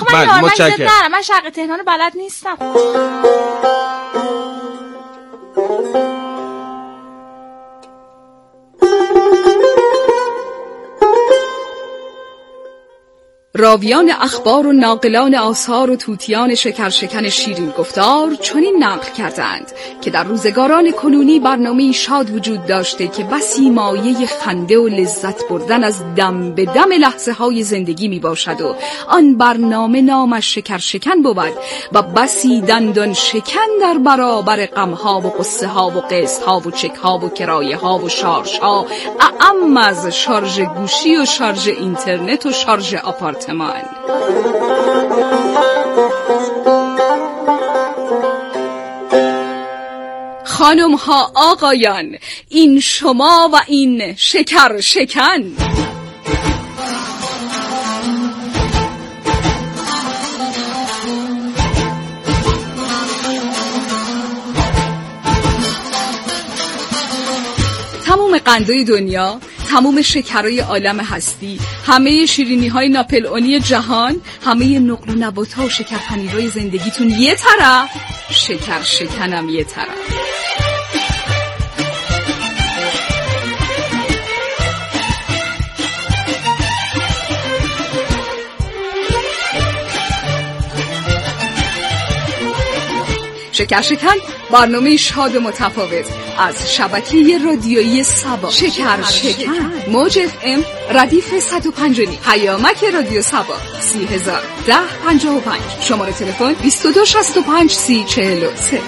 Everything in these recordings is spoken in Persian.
حتما. متشکرم. من شرق تهران بلد نیستم. راویان اخبار و ناقلان آثار و توتیان شکرشکن شیرین گفتار چنین نقل کردند که در روزگاران کنونی برنامه‌ای شاد وجود داشته که بسی مایه خنده و لذت بردن از دم به دم لحظه‌های زندگی می باشد و آن برنامه نامش شکرشکن بود و بسی دندان شکن در برابر غم‌ها و قصه‌ها و قسط‌ها و چک‌ها و کرایه‌ها و شارژها، اعم از شارژ گوشی و شارژ اینترنت و شارژ آپارتمان. خانم ها آقایان، این شما و این شکر شکن. تمام قندهای دنیا، تمام شکرهای عالم هستی، همه شیرینی‌های ناپلئونی جهان، همه نقل و نبات‌ها و شکرپنیرهای زندگیتون یه طرف، شکر شکنم یه طرف. شکر شکن برنامه شاد و متفاوت از شبکه رادیویی سبا. شکر شکن موج FM ردیف 105 پیامک رادیو سبا 301055 شماره تلفن 2265 3043.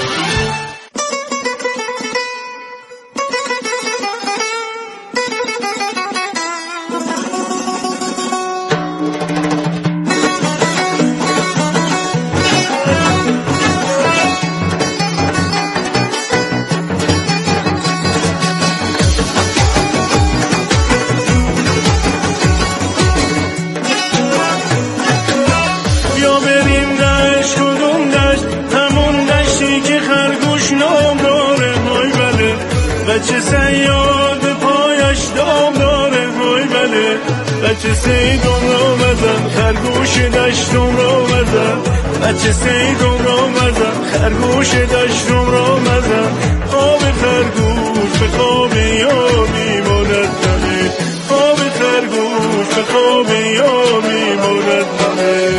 بچه صیاد پایش دام داره های بله، بچه سیدم را مزن خرگوش دشتم را مزن، بچه سیدم را مزن خرگوش دشتم را مزن. خواب خرگوش به خواب یار میماند نمه، خواب خرگوش به خواب یار میماند نمه.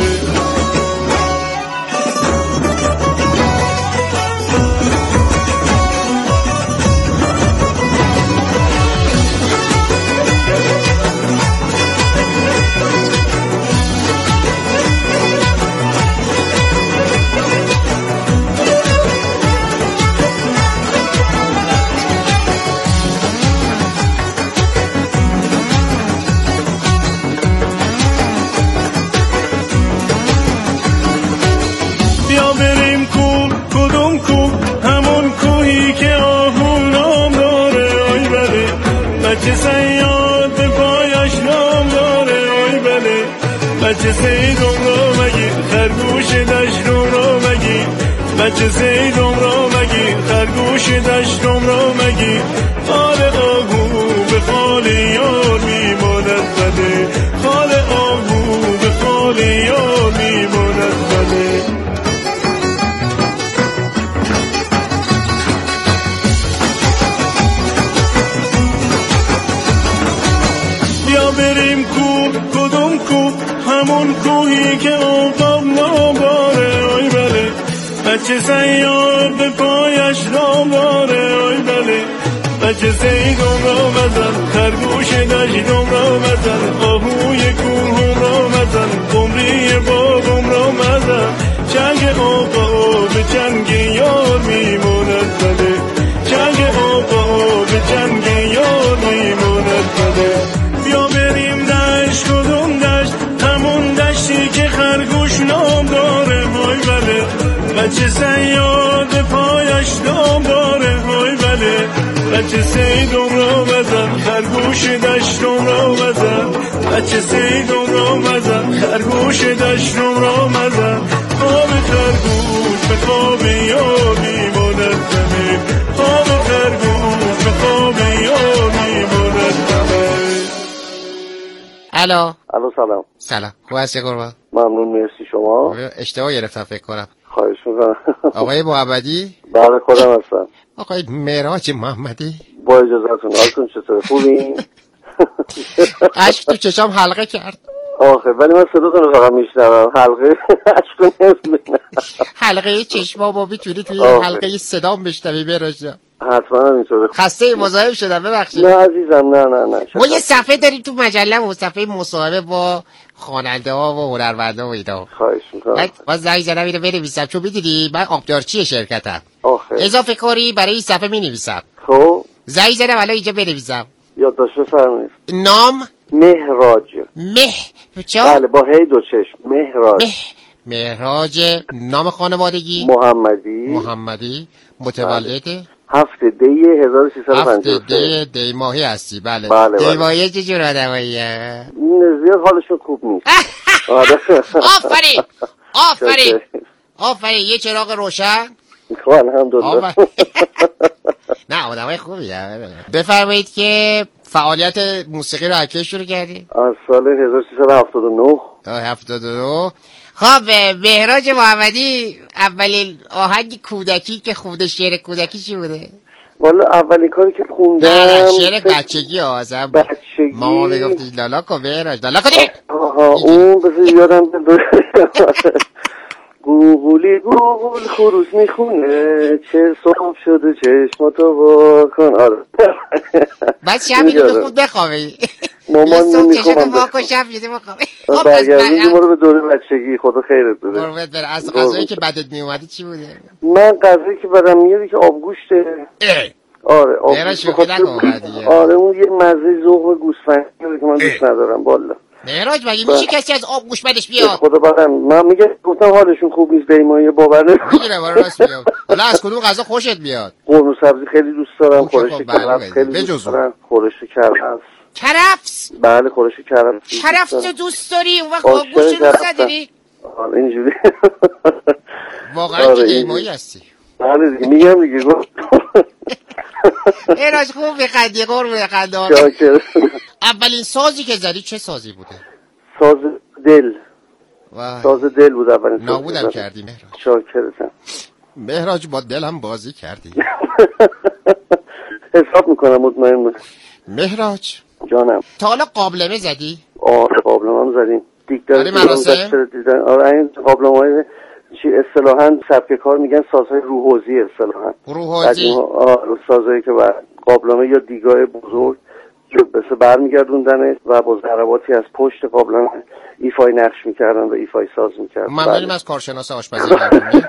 بچه صیاد به پایش نام داره آی بله، بچه سیدم را مگیر خرگوش دشتم را مگیر، بچه سیدم را مگیر خرگوش دشتم را مگیر. خال آهو به خال یار میماند بله، خال آهو به خال یار میماند بله. بریم کو کدوم کو همون کوهی که آفتاب نام داره آی بله، بچه صیاد به پایش نام داره آی بله، بچه سیدم را مزن خرگوش دشتم را مزن، آهوی کوهم را مزن قمری باغم را مزن. چنگ آقا به چنگ یار میماند بله، چنگ آقا به چنگ یار میماند بله. بیا بریم دشت کدوم دشت همون دشتی که خرگوش نام داره های بله، بچه صیاد پایش دام داره های بله، بچه سیدم را مزن خرگوش دشتم را مزن، بچه سیدم را مزن خرگوش دشتم را مزن. خواب خرگوش به خواب یار میماند دمه، خواب خرگوش به خواب یار میماند دمه. الو سلام. سلام، خوب هستی قربان؟ ممنون، مرسی. شما اشتباه گرفتم فکر کنم. خواهش میکنم. آقای محمدی؟ بله خودم هستم. آقای مهراج محمدی؟ با اجازهتون. حالتون چطوره؟ خوبین؟ اشک تو چشام حلقه کرد. آخه ولی من صداتون رو فقط میشنوم، حلقه اشک نمیبینم. حلقه چشما با میتونی توی حلقه صدام بشنوی مهراج جان؟ حتما همینطوره. خسته مزاحم شدم ببخشید. نه عزیزم، نه ما یه صفحه داریم تو مجله و صفحه مصاحبه با خواننده ها و هنرمندا و اینا. خواهش میکنم. من زنگ زدم اینو بنویسم چون میدونی من آبدارچی شرکتم. آخه اضافه کاری برای این صفحه مینویسم. خب زنگ زدم الان اینجا بنویسم. یادداشت بفرمایید. نام مهراج. چه؟ بله با هی دو چشم. مهراج. مهراج. نام خانوادگی محمدی. متولد 7 دی 1353. 7 دی ماهی هستی. بله. بله. دی ماهی چه جور آدماییه؟ زیاد حالشون خوب نیست. آفرین یه چراغ روشن. الحمدلله. نه آدمای خوبیه. بفرمایید که فعالیت موسیقی رو کی شروع کردی؟ از سال 1379. 79. خب مهراج محمدی اولین آهنگ کودکی که خونده شعر کودکی چی بوده؟ والا اولین کاری که خوندم نه شعر بچگی آزم. بچگی ماما میگفتی لالا کن مهراج لالا کن. اون بذار یادم گوگولی گوگول خروس میخونه چه صبح شده چشماتو واکن. آره بعد شب اینو بخود بخوابی. مامان نمیخوام واکن شب یده بخوابی. برگردونی ما رو به دوره بچگی. خدا خیرت بده. قربت بر. از غذایی که بدت میومدی چی بوده؟ من غذایی که بدم میاد که آبگوشته. آره آبگوشت. آره اون یه مزه ذوق گوسفندی که من دوست ندارم والا. مهراج مگه میشه کسی از آب گوش بدش بیاد؟ خدا بدم. من گفتم حالشون خوب نیست دیمایی باور نمی‌کنم. میگیره برای راست میگم. حالا از کدوم غذا خوشت میاد؟ قرمه سبزی خیلی دوست دارم. خورش کرفس خیلی دوست دارم. خورش کرفس؟ بله خورش کرفس. کرفس دوست داری؟ اون وقت آبگوشت دوست نداری؟ آره اینجوری. واقعا که دیمایی هستی. بله دیگه میگم دیگه. مهراج خوب بخندی قربون خنده. اولین سازی که زدی چه سازی بوده؟ ساز دل. ساز دل بود اولین. نابودم کردی مهراج. شاکرتم. مهراج با دلم بازی کردی. حساب میکنم مطمئن باش. مهراج جانم. تا حالا قابلمه زدی؟ آره قابلمه هم زدیم. دیکتاتوری مراسم؟ آره این قابلمه‌های چی اصطلاحاً سبک کار میگن سازهای روحوزی اصطلاحاً. روحوزی. سازهایی که بر قابلمه یا دیگاه بزرگ بس برمیگردوندن و با ضرباتی از پشت قابلمه ایفای نقش میکردن و ایفای ساز میکردن. ممنونیم از کارشناس آشپزی مردمی.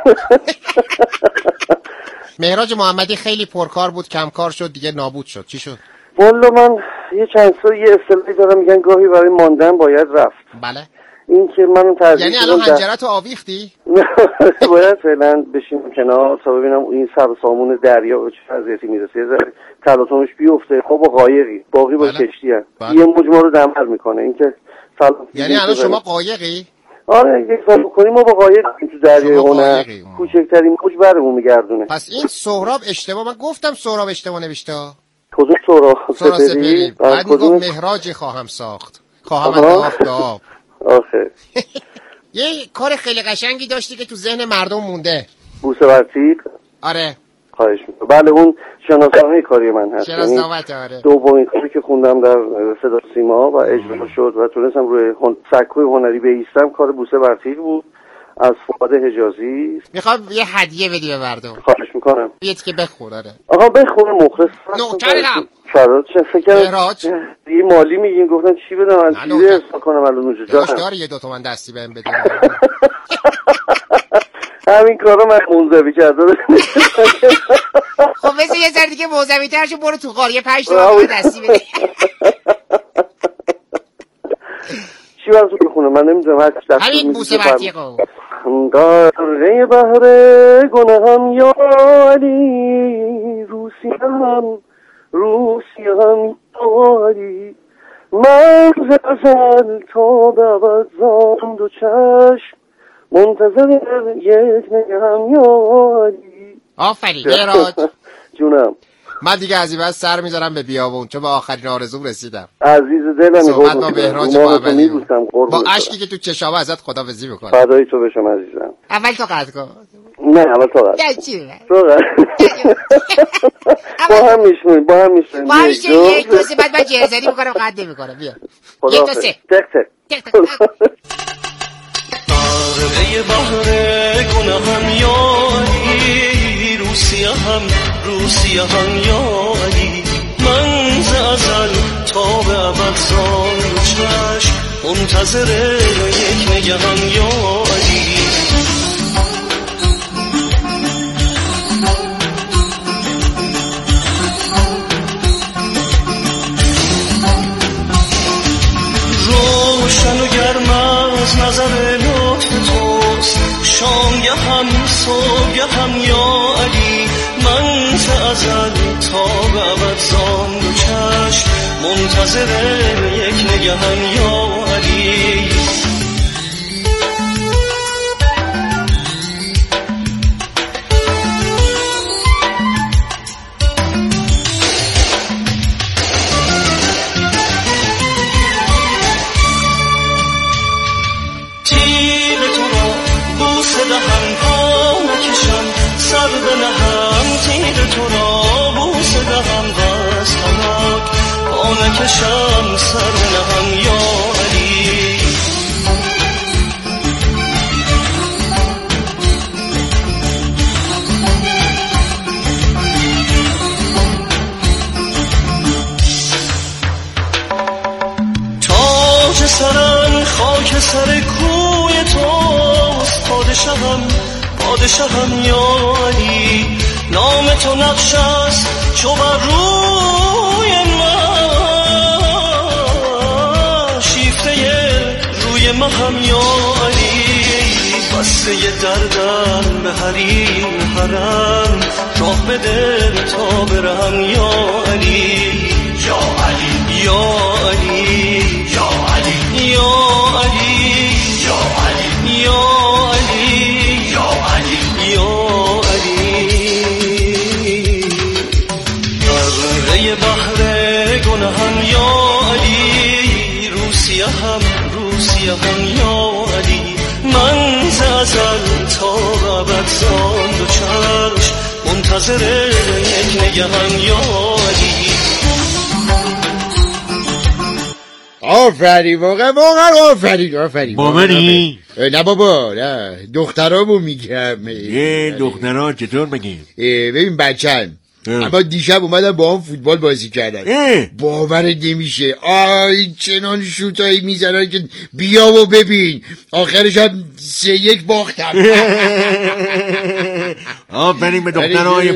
مهراج محمدی خیلی پرکار بود کم کار شد دیگه نابود شد. چی شد؟ والا من یه چند سال یه اصطلاحی دارم میگن گاهی برای ماندن باید رفت. بله. این که منو ترجیح یعنی الان حنجرتو آویختی؟ باید فعلا بشینم کنار تا ببینم این سر سامون دریا به چه وضعیتی میرسه. یه ذره تلاطمش بیفته. خب با قایقی باقی با کشتی هست. یه موج ما رو دمر میکنه. این که یعنی الان شما قایقی؟ آره یک سال بکنیم ما با قایق تو دریای هنر کوچکترین موج برمون میگردونه. پس این سهراب اشتباه. من گفتم سهراب اشتباه نوشته. کدوم سهراب؟ سپهری. بعد میگم مهراجی خواهم ساخت. خواهم انداخت آب. آخه یه کار خیلی قشنگی داشتی که تو ذهن مردم مونده. بوسه ورتیق. آره خواهش میکنم. بله اون شناسنامه کاری من هست. شناسنامه. آره دومین کاری که خوندم در صدا سیما و اجرا شد و تونستم روی سکوی هنری بایستم کار بوسه ورتیق بود از فؤاد حجازی. میخوام یه هدیه بدی به مردم. خواهش میکنم. یه که بخور. آره آقا بخور مخلص. نوکرم. فراد چه فکر مهراج یه مالی میگین گفتن چی بدم من چیزی حساب کنم الان اونجا جا داره یه 2 تومن دستی بهم بده. همین کارو من منزوی کرده. خب مثل یه ذره دیگه موزوی ترشو برو تو قاریه 5 تومن دستی بده. چی براتون بخونم من نمیدونم هر چی همین بوسه ورتیقو. داره بهر گناهم یا علی روسی هم داری من زل تا ببد زان دو چشم منتظر یک نگم یا علی. آفرین مهراج جونم. من دیگه از این بعد سر میذارم به بیابون، چون به آخرین آرزوم رسیدم. عزیز دلم، صحبت با بهراج محمدی با اشکی که تو چشامه ازت خداحافظی میکنم. فدای تو بشم عزیزم. اول تو قطع کن. نه اول تو قطع. با هم میشونیم یک دو سه بعد من جرزنی میکنم قطع نمیکنم. بیا یک دو سه تک تک ای بحر گناهم یا علی، روسیه هم یا علی، من ز ازل تا به ابد زان چشم منتظر یک نگهم یا علی. روشن و گرم از نظر لطف توست، شامگه هم صبحگه هم یا علی، من ز ازل تا به ابد زان دو چشم منتظر یک نگهم یا علی. نکشم سر نهم یا علی. تاج سرم خاک سر کوی توست، پادشاهم یا علی، نام تو نقش است چو بر روی مهم یا علی، بسته دردم به حریم حرم، راه بده تا برم یا علی. یا علی یا علی یا علی یا علی یا علی یا علی یا علی یا علی. غره بحر گناهم یا علی، روسیه هم یا علی، من ز ازل تا ابد زان دو چشم منتظر یک نگهم یا علی. آفرین واقعا آفرین. با منی؟ نه بابا، نه دخترامو میگم. دخترها چطور بگیم؟ ببین بچه‌ام، اما دیشب اومدن با هم فوتبال بازی کردن. باور نمیشه، آی چنان شوتایی میزنن که بیا و ببین. آخرش هم 3-1 باختم. آفرین به دخترهای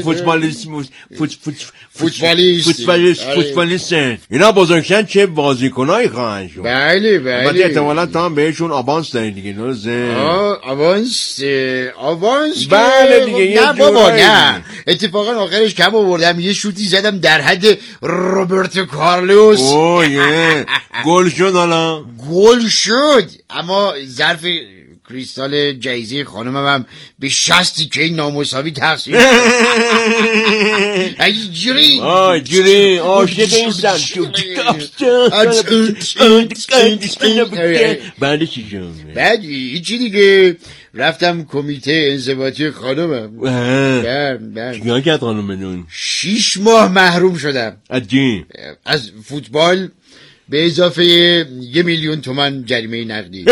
فوتبالیستن. اینا بزرگشن چه بازیکنایی خواهند شد. بله البته احتمالا تا هم بهشون آوانس دارین دیگه. آوانس بله دیگه. نه بابا نه، اتفاقا آخرش کم آوردم، یه شوتی زدم در حد روبرتو کارلوس. گل شد. حالا گل شد، اما ظرف کریستال جایزه خانمم هم به 60 که نامساوی تقسیم. جوری عاشق اینسان شد. بعد چی شد؟ بعد هیچی دیگه، رفتم کمیته انضباطی خانمم. چیکار کرد خانم بدون؟ 6 ماه محروم شدم از فوتبال، به اضافه 1,000,000 تومان جریمه نقدی.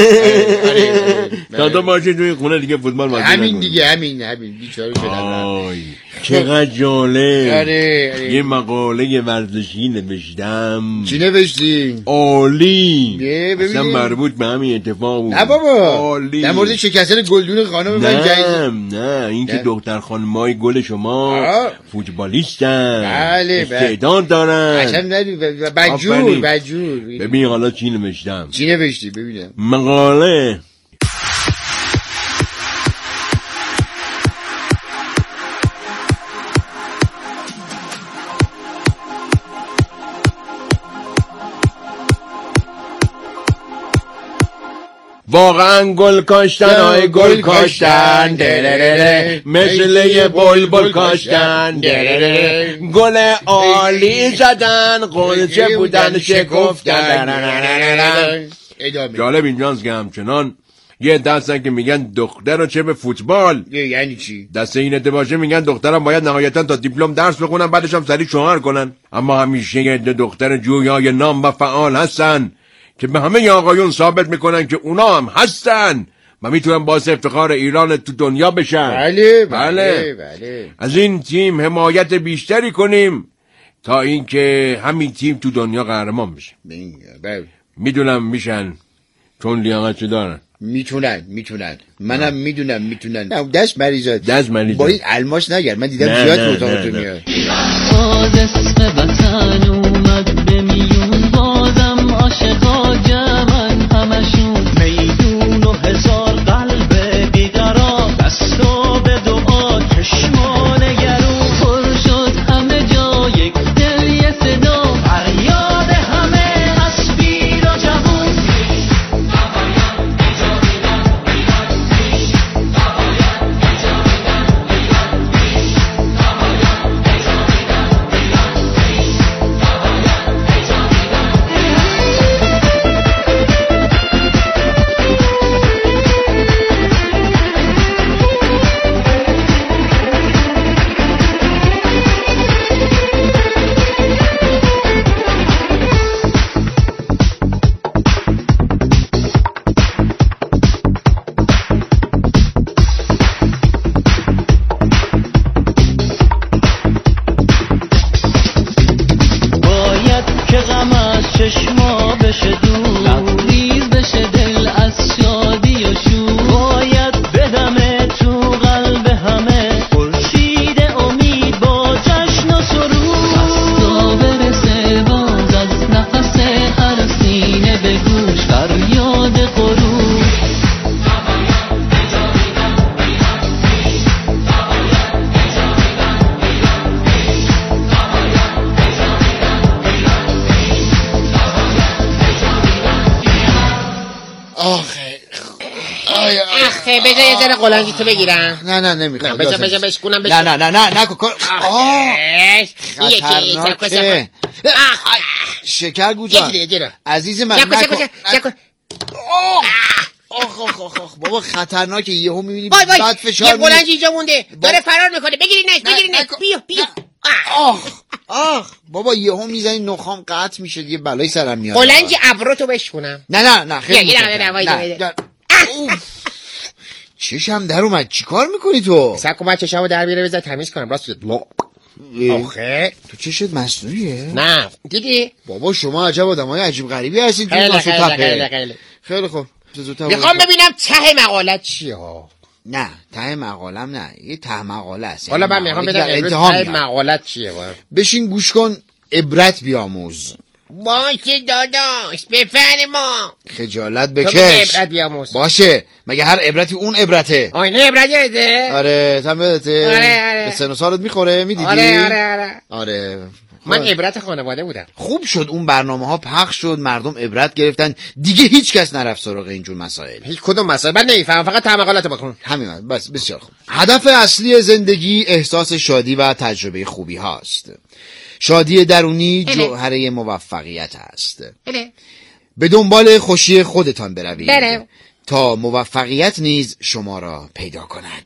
تا باشه توی خونه دیگه فوتبال بازی نکنه. همین بیچاره شدم. چقدر جالب. یه مقاله ورزشی نوشتم. چی نوشتی؟ عالی. اصلا مربوط به همین اتفاق بود. نه بابا، عالی. در مورد شکستن گلدون خانم من جایزه. نه این که دختر خانمای گل شما فوتبالیستن، استعداد دارن. بجور. ببین حالا چی نوشتم. چی نوشتی ببینم؟ مقاله واقعا گل کاشتن های گل کاشتن مثل یه بلبل کاشتن گل عالی زدن قلچه بودن شکفتن. جالب اینجاست که همچنان یه دستن که میگن دختر رو چه به فوتبال. یعنی چی؟ دسته این باشه میگن دخترم باید نهایتا تا دیپلم درس بخونن بعدش هم سریع شوهر کنن. اما همیشه یه دختر جویای نام و فعال هستن که به همه آقایون ثابت میکنن که اونا هم هستن و میتونن باعث افتخار ایران تو دنیا بشن. بله. از این تیم حمایت بیشتری کنیم تا اینکه همین تیم تو دنیا قهرمان بشه. میدونم میشن چون لیاقت دارن. میتونن منم میدونم میتونن. دست مریضات با این الماس نگر، من دیدم زیاد رو اتاق تو میاد. باز اسم وطن اومد به میون، بازم عاشقا جمعن همشون، میدون و هزار قلب بیقرار، دستا به دعا چشما نگرون، پر شد همه جا یک دل یه صدا، فریاد همه از پیر و جوون. چشما بشه دور، لبریز بشه دل از شادی و شور، باید بدمه تو قلب همه خورشید امید با جشن و سرور، دستا برسه باز از نفس هر سینه به گوش فریاد غرور. آخه بذار یه ذره قلنجی تو بگیرم. نه نمیخوام. بذار بشکونم. نه خطرناکه. شکر گوجان عزیز من نکن. آخ بابا خطرناکه. یهو میبینی بعد فشار یه قلنج اینجا مونده داره فرار میکنه. بگیرینش بیا. آخ بابا یهو میزنی نخام قطع میشه دیگه بلای سرم میاد. قلنج ابروتو بشکنم. نه خیلی چشم در اومد. چی کار میکنی تو؟ سکو من چشمو در بیاره بذار تمیز کنم. راست آخه تو چشت مصنوعیه؟ نه دیدی؟ بابا شما عجب آدمای عجیب غریبی هستید. خیلی خوب میخوام ببینم ته مقالت چیه ها. نه ته مقالم نه، یه ته مقاله است. حالا من میخوام بدم ته مقالت چیه. بشین گوش کن عبرت بیاموز. باشه داداش بفرما. خجالت بکش. عبرت بیاموز باشه مگه هر عبرتی اون عبرته. آینه عبرته. آره تم بدته. آره. به سن و سالت میخوره میدیدی. آره من عبرت خانواده بودم. خوب شد اون برنامه ها پخش شد، مردم عبرت گرفتن دیگه، هیچ کس نرفت سراغ اینجور مسائل. هیچ کدوم مسائل من نمیفهمم، فقط تمقالات بکن. همین بس. بسیار خوب. هدف اصلی زندگی احساس شادی و تجربه خوبی هاست. شادی درونی جوهره موفقیت است. به دنبال خوشی خودتان بروید تا موفقیت نیز شما را پیدا کند.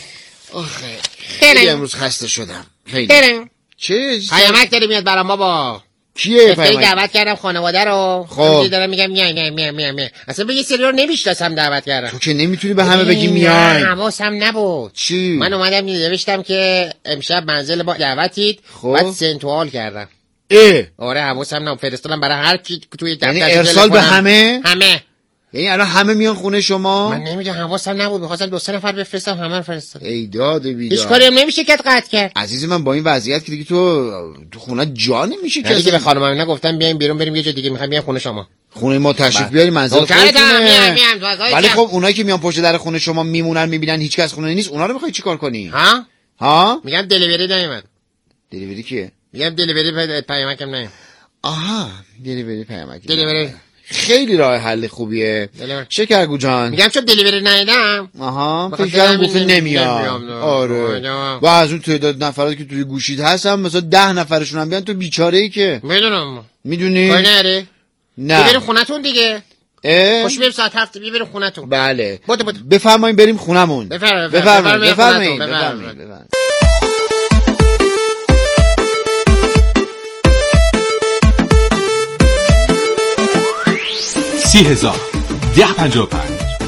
خیلی امروز خسته شدم. خیلی. چه؟ پیامک داره میاد برام بابا. کیه پیامک؟ دعوت کردم خانواده رو. خب دارم میگم میای. اصلا به یه سری رو نمیشناسم دعوت کردم. تو که نمیتونی به همه بگی میای. حواسم نبود. چی؟ من اومدم نوشتم که امشب منزل با دعوتید. بعد سنتوال کردم. آره حواسم نبود. فرستادم برای هر کی توی دفتر. یعنی ارسال به همه؟ یعنی الان همه میان خونه شما؟ من نمیدونم حواسم نبود. می‌خواستم 2-3 نفر بفرستم، همه رو فرستادم. ای داد و بیداد. هیچ کاری هم نمیشه که قطع کرد. عزیز من با این وضعیت که دیگه تو خونه جا نمیشه که. دیگه به خانم اینا گفتم بیایم بیرون بریم یه جا دیگه، می‌خوام بیام خونه شما. خونه ما تشریف بیاری منزل خودتونه. ولی خب اونایی که میان پشت در خونه شما میمونن میبینن هیچ کس خونه نیست، اونا رو می‌خوای چیکار کنی؟ ها؟ میگم دلیوری نیومد. دلیوری کیه؟ میگم دلیوری پیامکم نیومد. آها دلیوری پیامک. دلیوری خیلی راه حل خوبیه. شکرگو جان میگم چون دلیوری ندیدم. آها فکرم گفته نمیام. آره و از اون تعداد نفراتی که توی گوشید هستم مثلا 10 نفرشون هم بیان تو بیچاره ای که میدونم. میدونی؟ کاری نره؟ نه بریم خونتون دیگه. خوش بریم ساعت 7 بریم خونتون. بله بودو. بفرمایید بریم خونمون. بفرمایید. 30,000 1055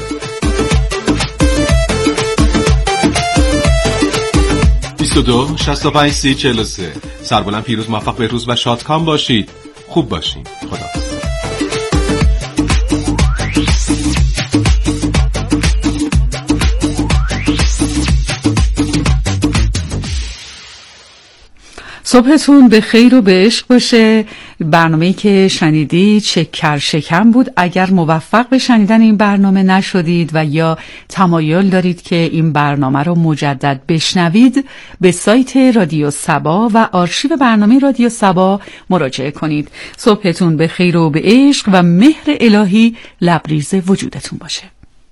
22 65 30 43. سربلند پیروز موفق بهروز و شادکام باشید. خوب باشین. خدا. صبحتون به خیر و به عشق باشه. برنامه‌ای که شنیدید شکر شکم بود. اگر موفق به شنیدن این برنامه نشدید و یا تمایل دارید که این برنامه رو مجدد بشنوید، به سایت رادیو سبا و آرشیو برنامه رادیو سبا مراجعه کنید. صبحتون به خیر و به عشق و مهر الهی لبریز وجودتون باشه.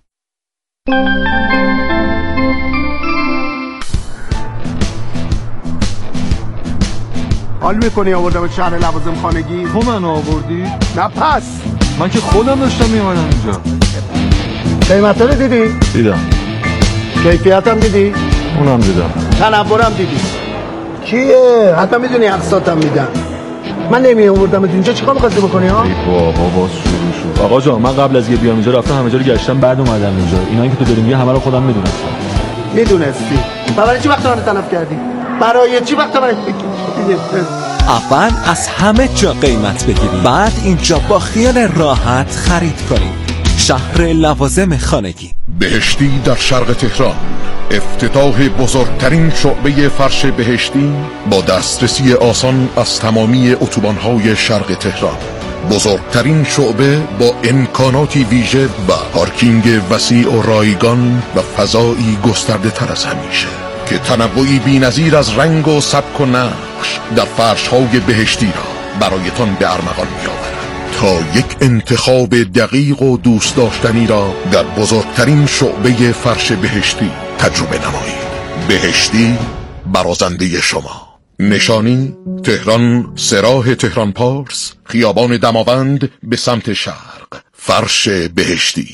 حال میکنی آوردم شهر لوازم خانگی؟ تو منو آوردی؟ نه پس من که خودم داشتم میمانم اینجا. قیمت رو دیدی؟ دیدم. کیفیت هم دیدی؟ اونم دیدم. تنورم دیدی؟ کیه؟ حتی میدونی اقساطم میدن. من نمی آوردم اینجا چیکار می‌خواستی بکنی ها؟ ای بابا باز شروع شد. آقا جان من قبل از بیام اینجا رفتم همه جا رو گشتم بعد اومدم اینجا. اینایی که تو داری میگی همه رو خودم میدونستم. میدونستی؟ برای چی وقت من تلف کردی؟ برای چی وقت من اول از همه جا قیمت بگیرید، بعد اینجا با خیال راحت خرید کنید. شهر لوازم خانگی بهشتی در شرق تهران، افتتاح بزرگترین شعبه فرش بهشتی با دسترسی آسان از تمامی اتوبان‌های شرق تهران. بزرگترین شعبه با امکاناتی ویژه و پارکینگ وسیع و رایگان و فضایی گسترده تر از همیشه که تنوعی بی‌نظیر از رنگ و سبک و نقش در فرش‌های بهشتی را برایتان به ارمغان می‌آورد تا یک انتخاب دقیق و دوست داشتنی را در بزرگترین شعبه فرش بهشتی تجربه نمایید. بهشتی برازنده شما. نشانی تهران، سراح تهران پارس، خیابان دماوند به سمت شرق. فرش بهشتی.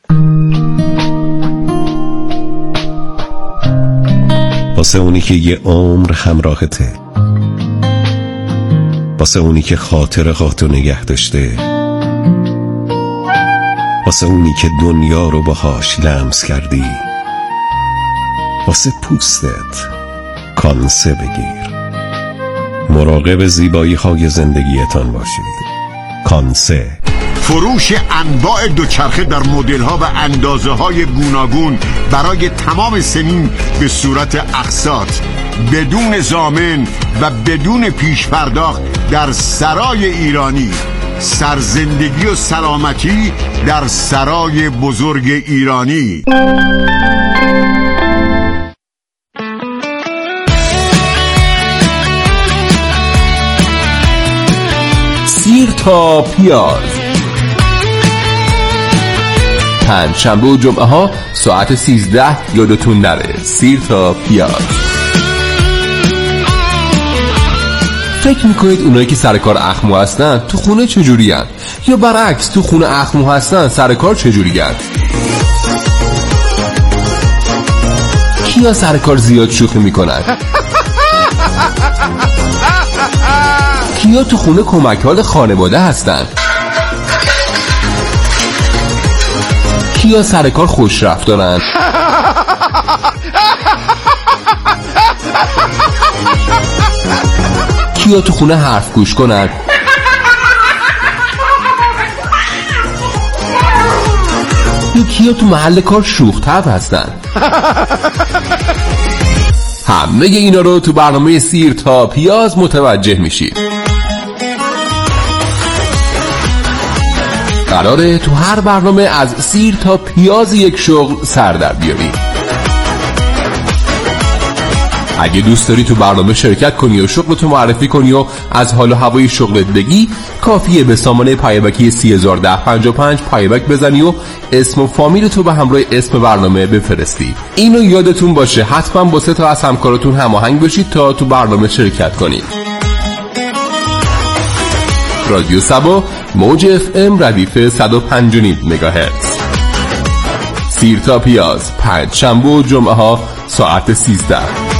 واسه اونی که یه عمر همراهته، واسه اونی که خاطراتو نگه داشته، واسه اونی که دنیا رو باهاش لمس کردی، واسه پوستت کانسه بگیر. مراقب زیبایی های زندگیتان باشید. کانسه. فروش انواع دوچرخه در مدل ها و اندازه های گوناگون برای تمام سنین به صورت اقساط بدون ضامن و بدون پیش پرداخت در سرای ایرانی. سرزندگی و سلامتی در سرای بزرگ ایرانی. سیر تا پیاز، پنجشنبه و جمعه ها ساعت 13 یادتون نره. سیر تا پیاز. فکر میکنید اونایی که سر کار اخمو هستن تو خونه چجوری هن؟ یا برعکس تو خونه اخمو هستن سر کار چجوری هن؟ کیا سر کار زیاد شوخی میکنن؟ کیا تو خونه کمکحال خانواده هستن؟ کیا سر کار خوش رفتارن؟ کیا تو خونه حرف گوش کنن؟ یا کیا تو محل کار شوخ طبع هستن؟ همه اینا رو تو برنامه سیر تا پیاز متوجه میشید. قراره تو هر برنامه از سیر تا پیاز یک شغل سر در بیاریم. اگه دوست داری تو برنامه شرکت کنی و شغلتو معرفی کنی و از حال و هوای شغلت بگی، کافیه به سامانه پیامکی 301055 پیامک بزنی و اسم و فامیلتو به همراه اسم برنامه بفرستی. اینو یادتون باشه حتما با 3 تا از همکاراتون هماهنگ بشید تا تو برنامه شرکت کنید. رادیو سبا موج FM ردیف 105.5 مگاهرتز. سیر تا پیاز 5 شنبه و جمعه ها ساعت 13.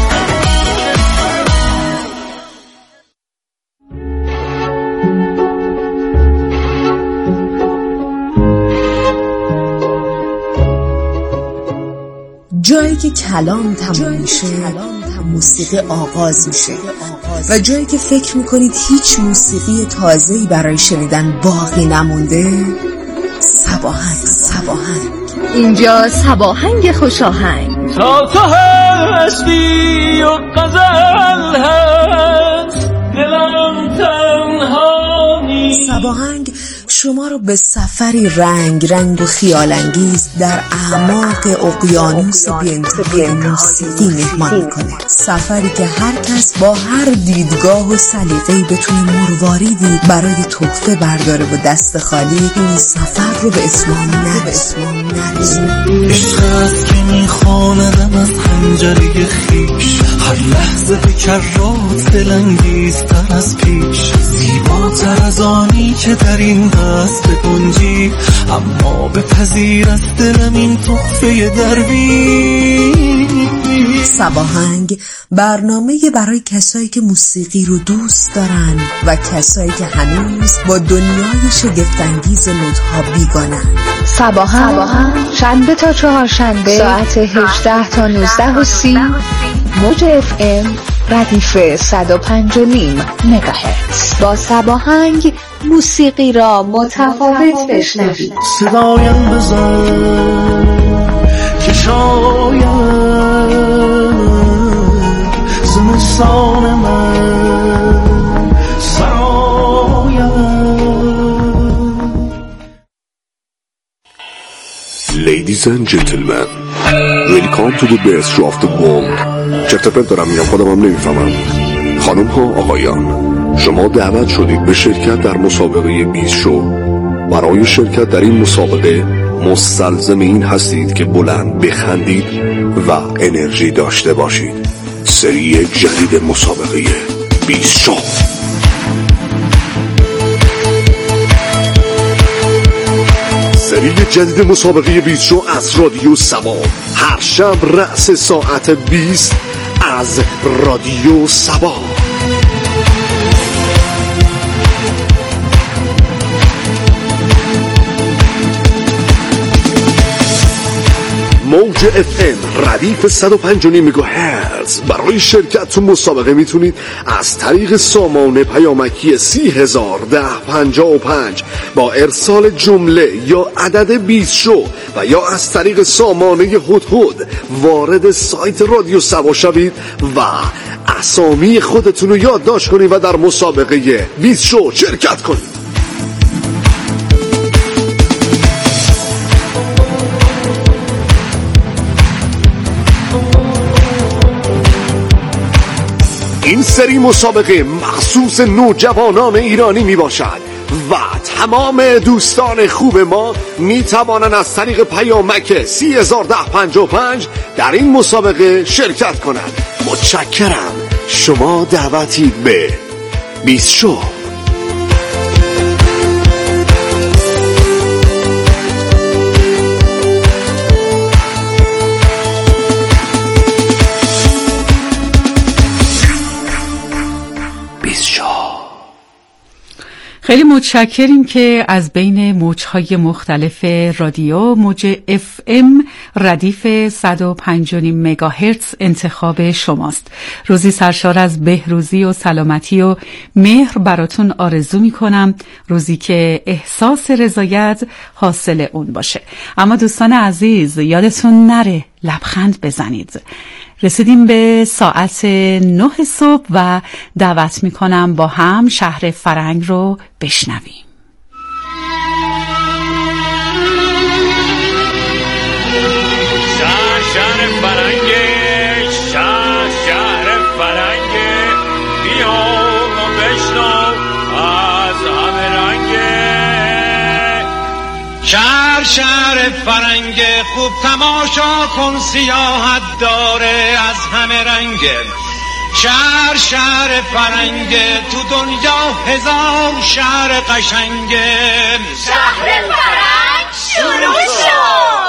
جایی که کلام تموم میشه موسیقی آغاز میشه و جایی که فکر میکنید هیچ موسیقی تازه‌ای برای شنیدن باقی نمونده، صباهنگ. اینجا صباهنگ خوشاهنگ. تا تو هستی و غزل هست دلم تنها نیست. صباهنگ شما رو به سفری رنگ و خیالانگیز در اعماق اقیانوس بی‌انتهای موسیقی مهمان میکنه. سفری که هر کس با هر دیدگاه و سلیقه‌ای بتونه مرواریدی برای تحفه برداره و دست خالی این سفر رو به اتمام نرسونه. عشق است که میخواندم از خنجره خیش، هر لحظه به کرات دلانگیزتر از پیش، زیباتر از آنی که در این دست بگنجی، اما بپذیر از دلم این تحفه درویش. صباهنگ برنامه برای کسایی که موسیقی رو دوست دارن و کسایی که هنوز با دنیای شگفت‌انگیز نوت‌ها بیگانن. صباهنگ شنبه تا چهارشنبه ساعت 18 تا 19:30 موج FM ردیف 105.5 مگاهرتز. با صباهنگ موسیقی را متفاوت بشنوید. صدایم بزن که شاید زمستان من سرایم. Ladies and gentlemen, welcome to the best show of the world. چرت و پرت دارم میگم، خودم هم نمیفهمم. خانم ها آقایان، شما دعوت شدید به شرکت در مسابقه 20 شو. برای شرکت در این مسابقه مستلزم این هستید که بلند بخندید و انرژی داشته باشید. سری جدید مسابقه 20 شو. سری جدید مسابقه 20 شو از رادیو سبا، هر شب رأس ساعت 20 از رادیو سبا. موج FM ردیف 105.5 مگاهرتز. برای شرکت تو مسابقه میتونید از طریق سامانه پیامکی 301055 با ارسال جمله یا عدد 20 شو و یا از طریق سامانه هدهد وارد سایت رادیو سبا شوید و اسامی خودتون رو یادداشت کنید و در مسابقه 20 شو شرکت کنید. این سری مسابقه مخصوص نوجوانان ایرانی می باشد و تمام دوستان خوب ما می توانند از طریق پیامک 301055 در این مسابقه شرکت کنند. متشکرم. شما دعوتید به 20 شو. خیلی متشکریم که از بین موجهای مختلف رادیو موج FM ردیف 105.5 مگاهرتز انتخاب شماست. روزی سرشار از بهروزی و سلامتی و مهر براتون آرزو میکنم، روزی که احساس رضایت حاصل اون باشه. اما دوستان عزیز یادتون نره لبخند بزنید. رسیدیم به ساعت 9 صبح و دعوت میکنم با هم شهر فرنگ رو بشنویم. شهر فرنگ، شهر شهر فرنگ خوب تماشا کن سیاحت داره از همه رنگ شهر فرنگ تو دنیا هزار شهر قشنگ شهر فرنگ شروع شد